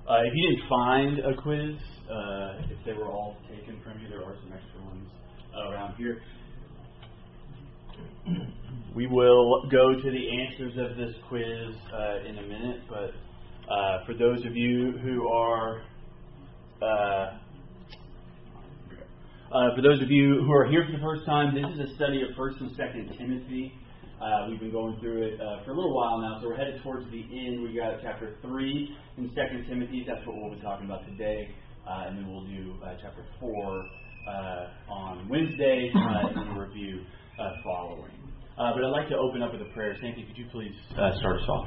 If you didn't find a quiz, if they were all taken from you, there are some extra ones around here. We will go to the answers of this quiz in a minute, but for those of you who are here for the first time, this is a study of 1st and 2nd Timothy. We've been going through it for a little while now, so we're headed towards the end. We got chapter 3 in 2nd Timothy. That's what we'll be talking about today, and then we'll do chapter 4 on Wednesday in review following. But I'd like to open up with a prayer. Sandy, could you please start us off?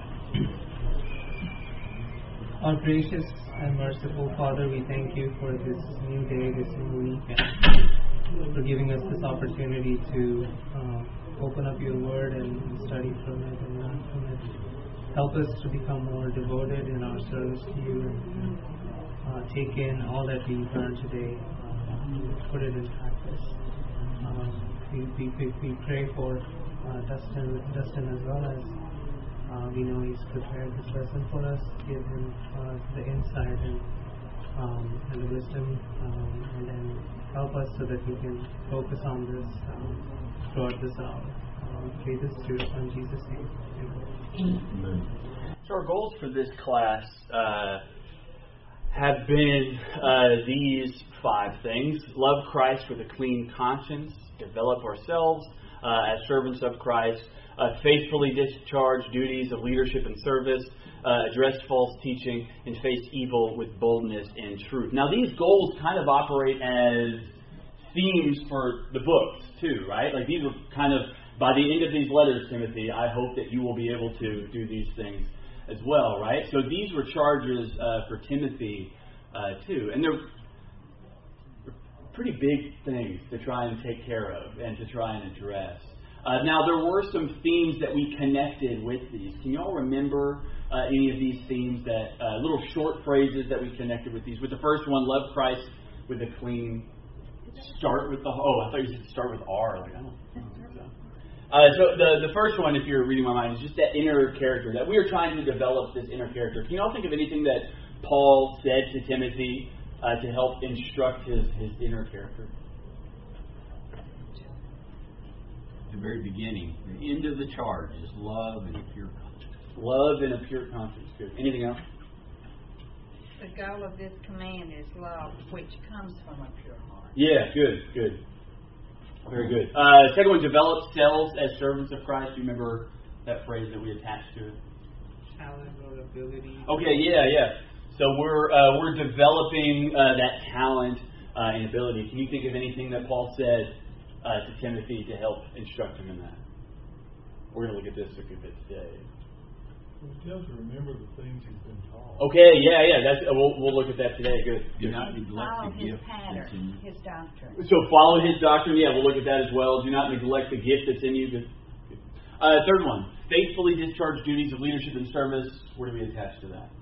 Our gracious and merciful Father, we thank you for this new day, this new week, and for giving us this opportunity to open up your word and study from it and learn from it. Help us to become more devoted in our service to you and take in all that we've learned today, put it in practice. We pray for Dustin as well, as we know he's prepared this lesson for us. Give him the insight and the wisdom, and then help us so that we can focus on this throughout this hour. Pray this through in Jesus' name. Amen. So our goals for this class have been these 5 things: love Christ with a clean conscience, develop ourselves as servants of Christ, faithfully discharge duties of leadership and service, address false teaching, and face evil with boldness and truth. Now, these goals kind of operate as themes for the books, too, right? Like, these are kind of, by the end of these letters, Timothy, I hope that you will be able to do these things as well, right? So these were charges for Timothy, too. And they're pretty big things to try and take care of and to try and address. Now, there were some themes that we connected with these. Can you all remember any of these themes, that little short phrases that we connected with these? With the first one, love Christ with a clean... Start with the... Oh, I thought you said start with R. Like, I don't think so. So the first one, if you're reading my mind, is just that inner character, that we are trying to develop this inner character. Can you all think of anything that Paul said to Timothy to help instruct his inner character? The very beginning, the end of the charge is love and a pure conscience. Love and a pure conscience. Good. Anything else? The goal of this command is love, which comes from a pure heart. Yeah, good. Very good. Second one, develop selves as servants of Christ. Do you remember that phrase that we attached to it? Talent or ability. Okay, yeah. So we're developing that talent and ability. Can you think of anything that Paul said to Timothy to help instruct him in that? We're going to look at this a good bit today. He tells to remember the things he's been taught. Okay, yeah. That's we'll look at that today. Good. Do not neglect Follow the his gift pattern, that's in you. his doctrine. So follow his doctrine. Yeah, we'll look at that as well. Do not neglect the gift that's in you. Good. Third one, faithfully discharge duties of leadership and service. Where do we attach to that?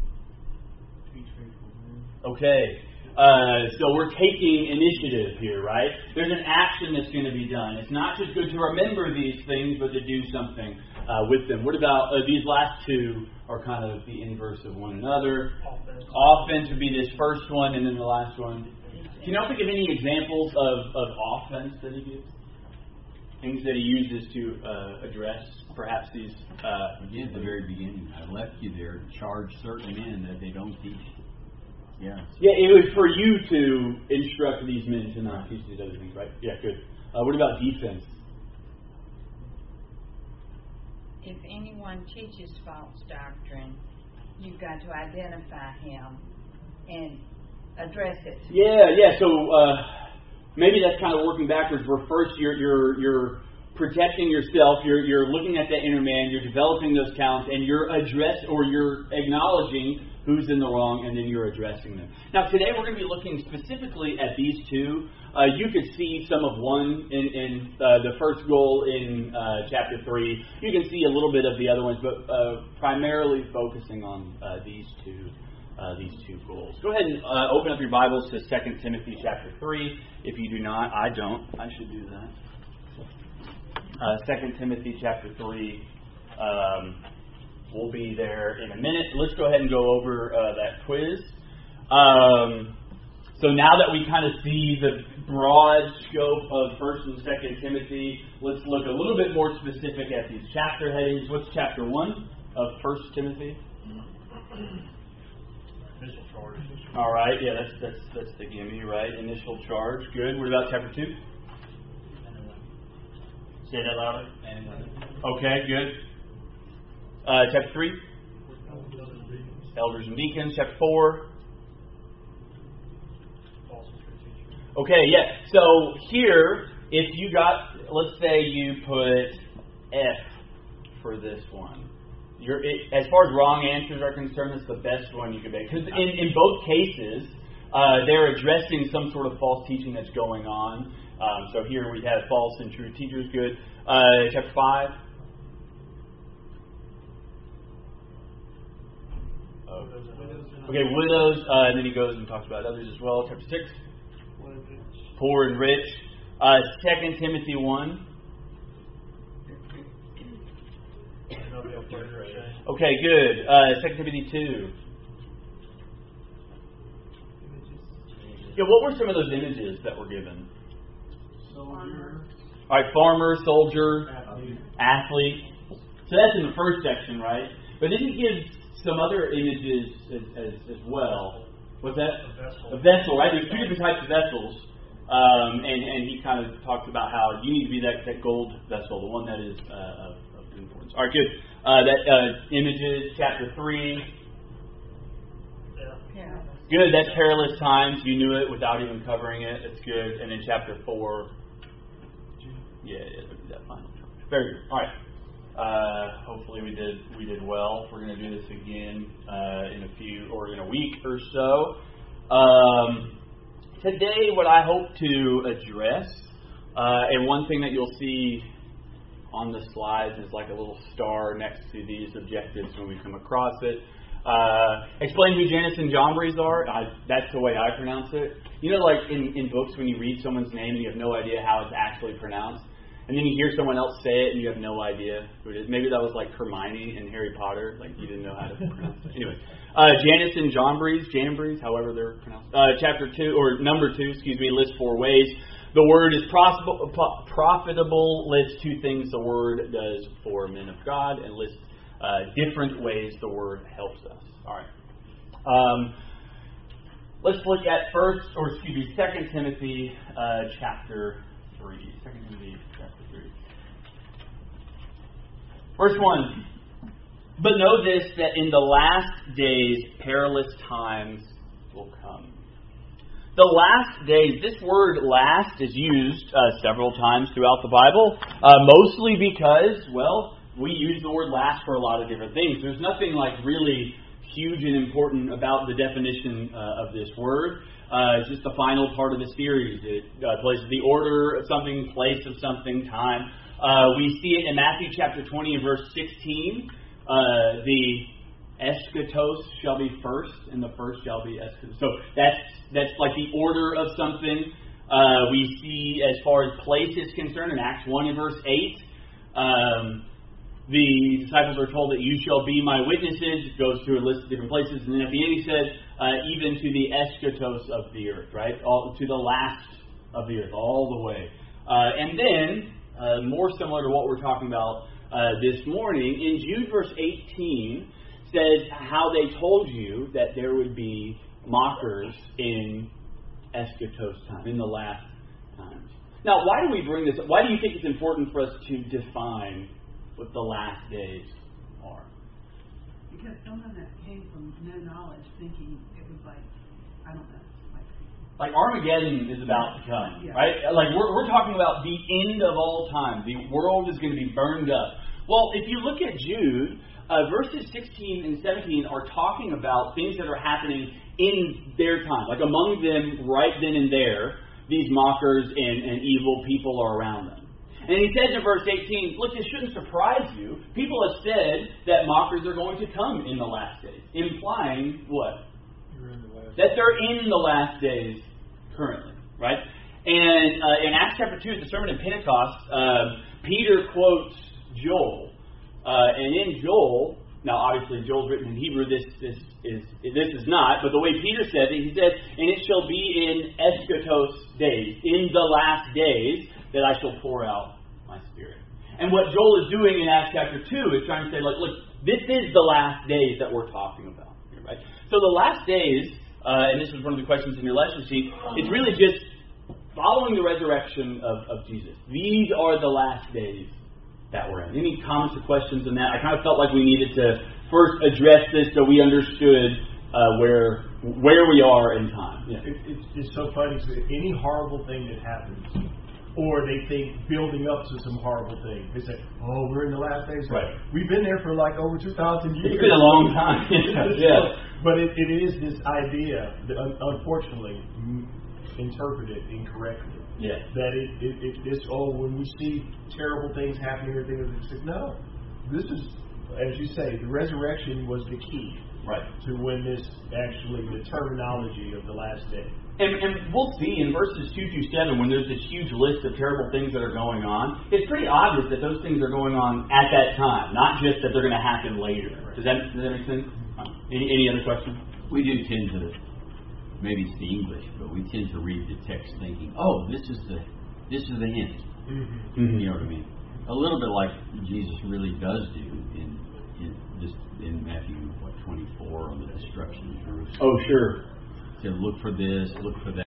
Okay. So we're taking initiative here, right? There's an action that's going to be done. It's not just good to remember these things, but to do something with them. What about these last two are kind of the inverse of one another. Offense would be this first one, and then the last one. Can you all think of any examples of offense that he gives? Things that he uses to address perhaps these... Again, at the very beginning, I left you there to charge certain men that they don't teach. Yeah, it was for you to instruct these men to not teach these other things, right? Yeah, good. What about defense? If anyone teaches false doctrine, you've got to identify him and address it. Yeah. So maybe that's kind of working backwards. Where first you're protecting yourself, you're looking at the inner man, you're developing those talents, and you're acknowledging who's in the wrong, and then you're addressing them. Now, today we're going to be looking specifically at these two. You could see some of one in the first goal in chapter 3. You can see a little bit of the other ones, but primarily focusing on these two goals. Go ahead and open up your Bibles to 2 Timothy chapter 3. If you do not, I should do that. 2 Timothy chapter 3. We'll be there in a minute. Let's go ahead and go over that quiz. So now that we kind of see the broad scope of 1st and 2nd Timothy, let's look a little bit more specific at these chapter headings. What's chapter 1 of 1 Timothy? Initial charge. All right, yeah, that's the gimme, right? Initial charge, good. What about chapter 2? Say that louder. Okay, good. Chapter 3? Elders and deacons. Chapter 4? Okay, yeah. So here, if you got, let's say you put F for this one. As far as wrong answers are concerned, it's the best one you could make. Because in both cases, they're addressing some sort of false teaching that's going on. So here we have false and true teachers. Good. Chapter 5. Okay, widows. And then he goes and talks about others as well. Chapter 6. Poor and rich. 2 Timothy 1. Okay, good. 2 Timothy 2. Yeah, what were some of those images that were given? Soldier. All right, farmer, soldier, athlete. So that's in the first section, right? But then he gives some other images as well. What's that? A vessel, right? There's 2 different types of vessels. And he kind of talks about how you need to be that gold vessel, the one that is of importance. All right, good. Images, chapter 3. Yeah. Good, that's perilous times. You knew it without even covering it. That's good. And then chapter 4. Yeah, look at that final charge. Very good. All right. Hopefully we did well. We're going to do this again in a week or so. Today, what I hope to address, and one thing that you'll see on the slides is like a little star next to these objectives when we come across it. Explain who Janus and Jambres are. That's the way I pronounce it. You know, like in books when you read someone's name and you have no idea how it's actually pronounced, and then you hear someone else say it and you have no idea who it is. Maybe that was like Hermione in Harry Potter, like you didn't know how to pronounce it. Anyway, Janus and Jambres, however they're pronounced. Chapter 2, or number 2, lists 4 ways. The word is profitable, lists 2 things the word does for men of God, and lists different ways the word helps us. All right. Let's look at 2 Timothy chapter 3. 2 Timothy chapter 3. Verse 1. But know this, that in the last days perilous times will come. The last days, this word last is used several times throughout the Bible, mostly because, well, we use the word last for a lot of different things. There's nothing like really huge and important about the definition of this word. It's just the final part of the series. It places the order of something, place of something, time. We see it in Matthew chapter 20 and verse 16. The eschatos shall be first, and the first shall be eschatos. So that's like the order of something. We see, as far as place is concerned, in Acts 1 and verse 8, the disciples are told that you shall be my witnesses. It goes through a list of different places. And then at the end he says, even to the eschatos of the earth, right? To the last of the earth, all the way. And then, more similar to what we're talking about this morning, in Jude verse 18 says how they told you that there would be mockers in eschatos time, in the last times. Now, why do we bring this up? Why do you think it's important for us to define what the last days are? Because someone that came from no knowledge thinking it was like, I don't know, like Armageddon is about to come, yeah. Right? Like we're talking about the end of all time. The world is going to be burned up. Well, if you look at Jude, verses 16 and 17 are talking about things that are happening in their time. Like among them, right then and there, these mockers and evil people are around them. And he says in verse 18, look, this shouldn't surprise you. People have said that mockers are going to come in the last days. Implying what? That they're in the last days currently. Right? And in Acts chapter 2, the sermon in Pentecost, Peter quotes Joel. And in Joel, Now, obviously, Joel's written in Hebrew. This is not. But the way Peter said it, he said, "And it shall be in eschatos days, in the last days, that I shall pour out my Spirit." And what Joel is doing in Acts chapter 2 is trying to say, look, this is the last days that we're talking about here, right? So the last days, and this was one of the questions in your lesson sheet, it's really just following the resurrection of Jesus. These are the last days that we're in. Any comments or questions on that? I kind of felt like we needed to first address this so we understood where we are in time. Yeah. It's so funny. So any horrible thing that happens, or they think building up to some horrible thing, they say, "Oh, we're in the last days." Right. We've been there for like over 2,000 years. It's been a long time. Yeah. But it is this idea that unfortunately interpreted incorrectly. Yeah. That when we see terrible things happening or things, it's like, no, this is, as you say, the resurrection was the key. Right. To when this actually the terminology of the last day. And we'll see in verses 2 through 7 when there's this huge list of terrible things that are going on. It's pretty obvious that those things are going on at that time, not just that they're going to happen later. Does that make sense? Any other questions? We do tend to, maybe it's the English, but we tend to read the text thinking, "Oh, this is the hint." Mm-hmm. You know what I mean? A little bit like Jesus really does do in Matthew 24 on the destruction of Jerusalem. Oh, sure. To look for this, look for that.